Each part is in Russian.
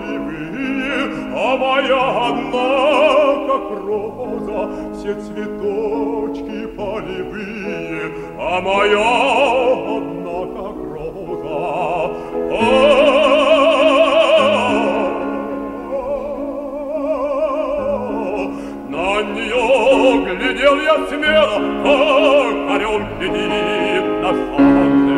полевые, а моя одна, как роза, все цветочки полевые, а моя одна, как роза. На нее глядел я смело, как орел глядит на солнце.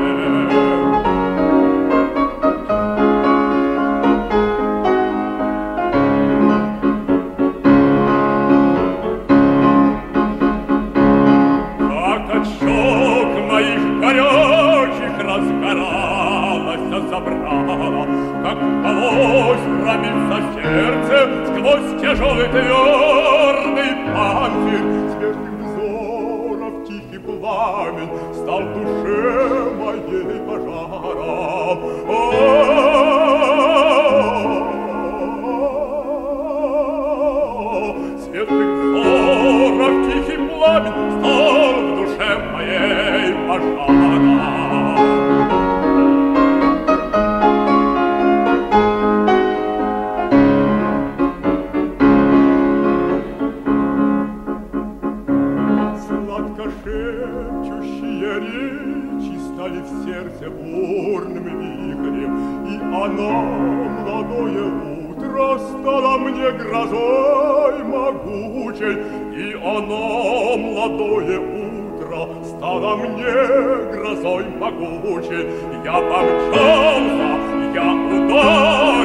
Как от щек моих горячих разгоралась, забрала, как удалось пробиться в сердце сквозь тяжелый твердый панцирь. Свежих взоров тихий пламень стал в душе моей пожаром. Светлых взоров тихий пламень стал в душе моей пожаром. Шепчущие речи стали в сердце бурным вихрем, и оно, молодое утро, стало мне грозой могучей, и оно, молодое утро, стало мне грозой могучей. Я помчался, я ударил,